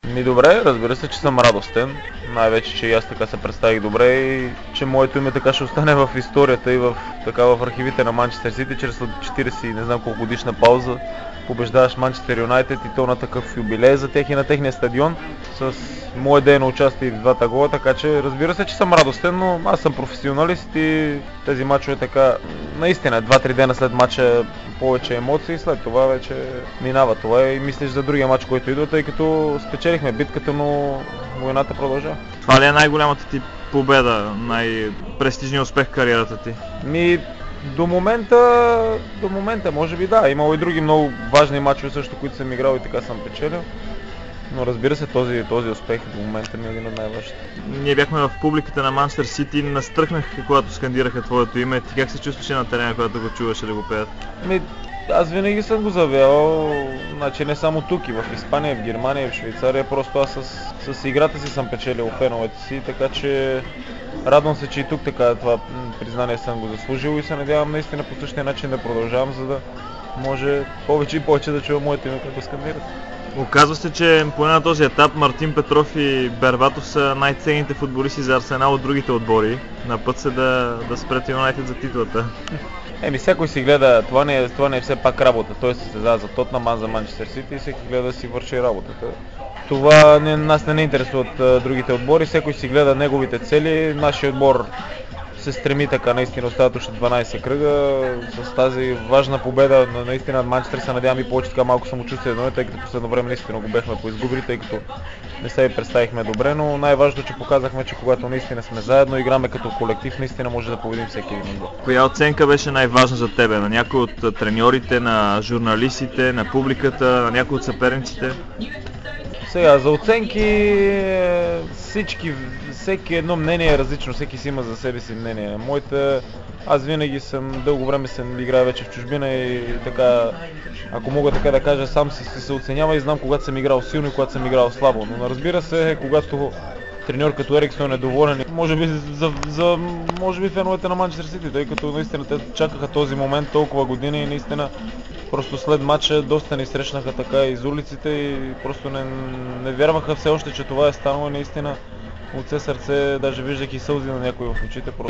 Добре, разбира се, че съм радостен. Най-вече, че и аз така се представих добре и че моето име така ще остане в историята и в архивите на Манчестър Сити, чрез 40 и не знам колко годишна пауза побеждаваш Манчестър Юнайтед и то на такъв юбилей за тях и на техния стадион с мое дейно участие в двата гола, така че разбира се, че съм радостен, но аз съм професионалист и тези мачове така, наистина, 2-3 дена след мача повече емоции, след това вече минава това и мислиш за другия мач, който идва, тъй като спечелихме битката, но войната продължава. Това ли е най-голямата ти победа, най-престижният успех в кариерата ти? До момента може би да. Имало и други много важни мачове също, които съм играл и така съм печелил. Но разбира се, този успех до момента ми е един от най-важните. Ние бяхме в публиката на Манчестър Сити, настръхнах, когато скандираха твоето име. Ти как се чувстваше на терена, когато го чуваше да го пеят? Аз винаги съм го завявал, значи не само тук, и в Испания, в Германия, и в Швейцария, просто аз с играта си съм печелил феновете си, така че радвам се, че и тук така това признание съм го заслужил и се надявам наистина по същия начин да продължавам, за да може повече и повече да чува моето име, като скандират. Оказва се, че поне на този етап Мартин Петров и Бербатов са най-ценните футболисти за Арсенал от другите отбори. На път се да спрете Юнайтед за титлата. Всякой си гледа, това не е все пак работа. Той се състезава за Тотнам, за Манчестър Сити и всеки гледа да си върши работата. Това нас не интересуват другите отбори, всеки си гледа неговите цели. Нашия отбор се стреми така, наистина остават още 12 кръга. С тази важна победа наистина над Манчестър се надявам и повече така малко самочувствие, тъй като последно време наистина го бехме поизгубили, тъй като не се представихме добре, но най-важното, че показахме, че когато наистина сме заедно, играме като колектив, наистина може да победим всеки един отбор. Коя оценка беше най-важна за тебе? На някой от треньорите, на журналистите, на публиката, на някой от съперниците? Сега, за оценки всеки едно мнение е различно, всеки си има за себе си мнение. Аз винаги дълго време съм играл вече в чужбина и така, ако мога така да кажа, сам се оценява и знам когато съм играл силно и когато съм играл слабо. Но разбира се, когато треньор като Ериксон е доволен, може би феновете на Манчестър Сити, тъй като наистина те чакаха този момент толкова години и наистина просто след матча доста ни срещнаха така из улиците и просто не вярваха все още, че това е станало и наистина от все сърце, даже виждайки сълзи на някой в очите.